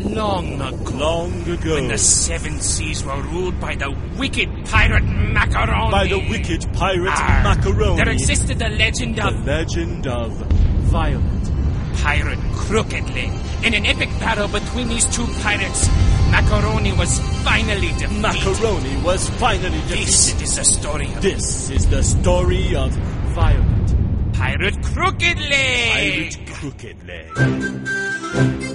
Long ago. Long ago. When the seven seas were ruled by the wicked pirate Macaroni. By the wicked pirate Macaroni. There existed the legend of... The legend of Violet. Pirate Crooked Leg. In an epic battle between these two pirates, Macaroni was finally defeated. Macaroni was finally defeated. This is the story of... This is the story of Violet. Pirate Crooked Leg. Pirate Crooked Leg.